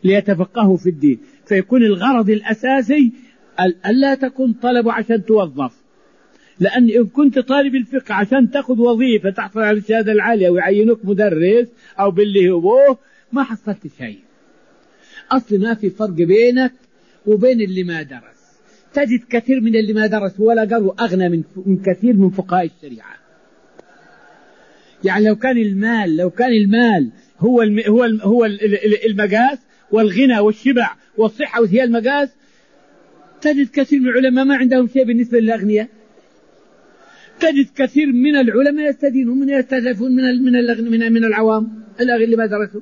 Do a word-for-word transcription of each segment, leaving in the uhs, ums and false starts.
ليتفقهوا في الدين، فيكون الغرض الأساسي ألا تكون طلب عشان توظف، لأن إن كنت طالب الفقه عشان تأخذ وظيفة تحصل على الشهادة العالية ويعينوك مدرس أو باللي هو ما حصلت شيء. أصل ما في فرق بينك وبين اللي ما درس. تجد كثير من اللي ما درس ولا قالوا أغنى من من كثير من فقهاء الشريعة. يعني لو كان المال لو كان المال هو الم هو الم هو المقاس، والغنى والشبع والصحة هي المقاس، تجد كثير من العلماء ما عندهم شيء بالنسبة للأغنياء. تجد كثير من العلماء يستدينون من يستهدفون من من من من العوام الأغنياء اللي ما درسوا.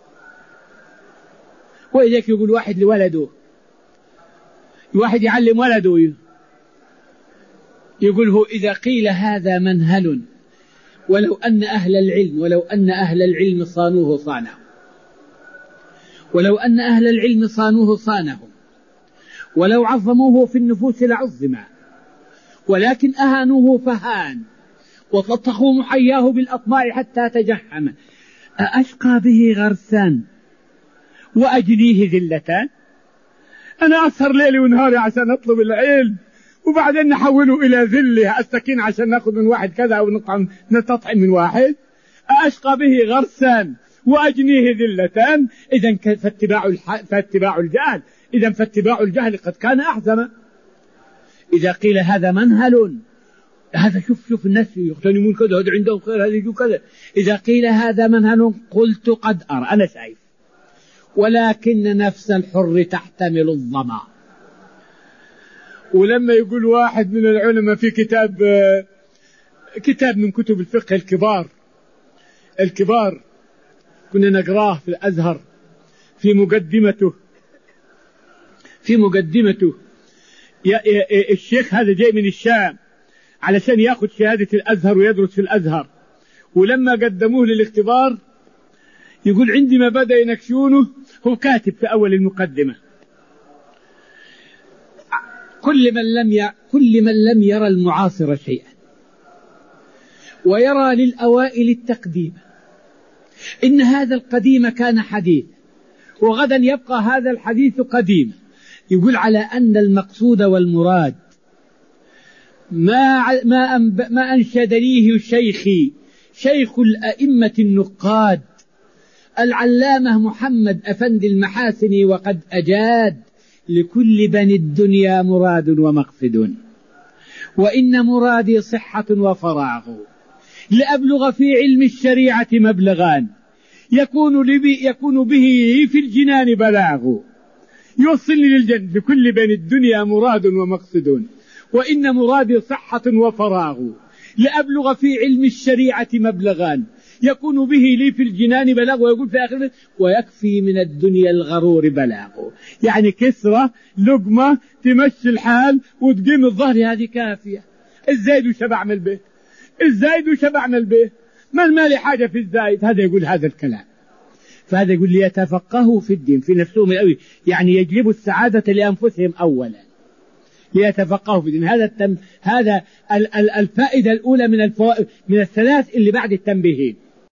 وإذاك يقول واحد لولده، واحد يعلم ولده يقول هو إذا قيل هذا منهل ولو أن أهل العلم ولو أن أهل العلم صانوه صانه ولو أن أهل العلم صانوه صانهم ولو عظموه في النفوس لعظم ولكن أهانوه فهان وططخوا محياه بالأطماع حتى تجحم أأشقى به غرسان وأجنيه ذلتان. أنا أسهر ليلي ونهاري عشان أطلب العلم وبعدين نحوله إلى ذله أستكين عشان نأخذ من واحد كذا أو نطعم نتطعم من واحد. أأشقى به غرسان وأجنيه ذلتان. إذن فاتباع, الح... فاتباع الجهل إذن فاتباع الجهل قد كان أحزم. إذا قيل هذا منهل، هذا شوف شوف الناس يغتنمون كذا، هذا عندهم خير، هذا يجوا كذا. إذا قيل هذا منهل قلت قد أرى، أنا شايف، ولكن نفس الحر تحتمل الظما. ولما يقول واحد من العلماء في كتاب كتاب من كتب الفقه الكبار الكبار كنا نقراه في الأزهر، في مقدمته في مقدمته الشيخ هذا جاي من الشام علشان يأخذ شهادة الأزهر ويدرس في الأزهر، ولما قدموه للاختبار يقول عندما بدأ ينكشونه هو كاتب في أول المقدمة: كل من لم ي... كل من لم يرى المعاصر شيئا ويرى للأوائل التقديم، إن هذا القديم كان حديث وغدا يبقى هذا الحديث قديم. يقول على أن المقصود والمراد ما ما ما أنشدنيه شيخي شيخ الأئمة النقاد العلامة محمد أفندي المحاسن، وقد أجاد لكل بني الدنيا مراد ومقصد، وإن مرادي صحة وفراغ، لأبلغ في علم الشريعة مبلغان يكون, يكون به في الجنان بلاغ، يوصلني للجنة. لكل بني الدنيا مراد ومقصد، وإن مرادي صحة وفراغ، لأبلغ في علم الشريعة مبلغان يكون به لي في الجنان بلاغ. ويقول في آخر: ويكفي من الدنيا الغرور بلاغ. يعني كسرة لقمة تمشي الحال وتقيم الظهر، هذه كافية. الزايد وش بعمل به؟ الزايد وش بعمل به؟ ما المال حاجة في الزايد. هذا يقول هذا الكلام. فهذا يقول ليتفقهوا في الدين في نفسهم الأول، يعني يجلبوا السعادة لأنفسهم أولا، ليتفقهوا في الدين. هذا التم... هذا الفائدة الأولى من الفوائد من الثلاث اللي بعد التنبيهين.